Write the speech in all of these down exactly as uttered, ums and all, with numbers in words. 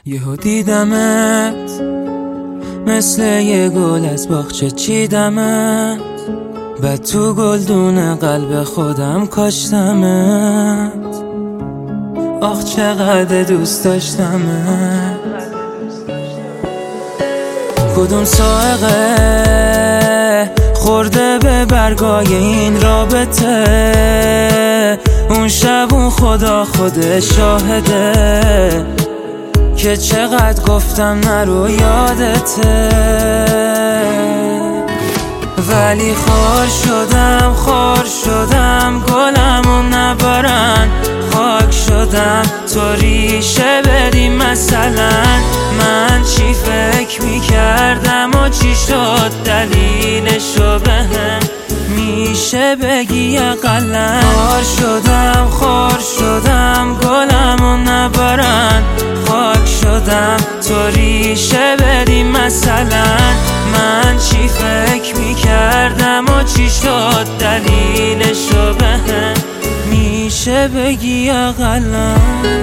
یهو دیدمت مثل یه گل از باغچه چیدمت، بعد تو گلدون قلب خودم کاشتمت. آخ چقدر دوست داشتمت. کدوم سائقه خورده به برگای این رابطه؟ اون شب اون خدا خود شاهده که چقدر گفتم نرو یادته، ولی خار شدم خار شدم گلمو نبارن، خاک شدم تو ریشه بدی. مثلا من چی فکر میکردم و چی شد دلیلشو بهم میشه بگی اقلن؟ خار شدم خار شدم گلمو نبارن، خاک شدم تو ریشه بدی. مثلا من چی فکر میکردم و چی شد دلیلشو بهم میشه بگی اقلن؟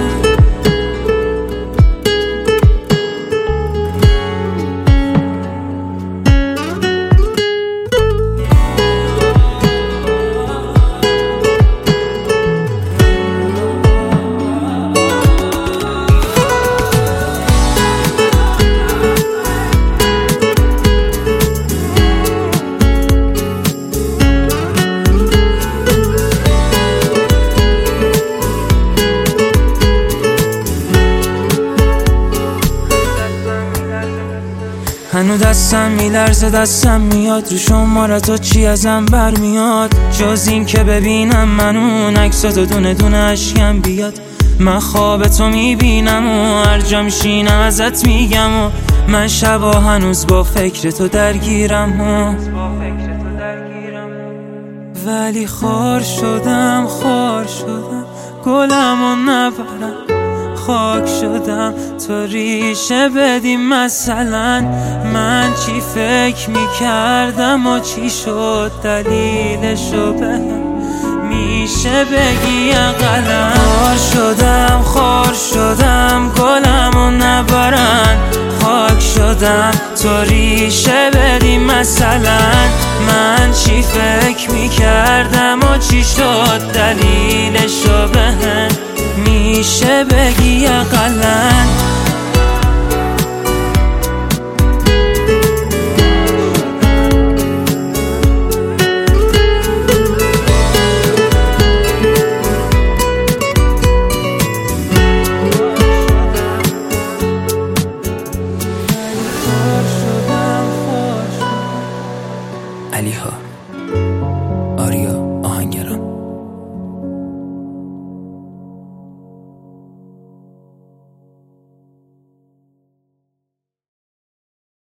هنو دستم میلرزه دستم میاد رو شمارت و چی ازم برمیاد، جز این که ببینم من اون عکساتو دونه دونه اشکم بیاد. من خواب تو میبینم و هر جا میشینم ازت میگم و من شبا هنوز با فکر تو درگیرم و ولی خار شدم خار شدم گلمو نبرم، خاک شدم تو ریشه بدی. مثلا من چی فکر میکردم و چی شد دلیلشو بهم میشه بگی اقلن؟ خار شدم خار شدم گلمو نبارن، خاک شدم تو ریشه بدی. مثلا من چی فکر میکردم و چی شد دلیلشو بهم میشه بگی اقلن؟ علیها.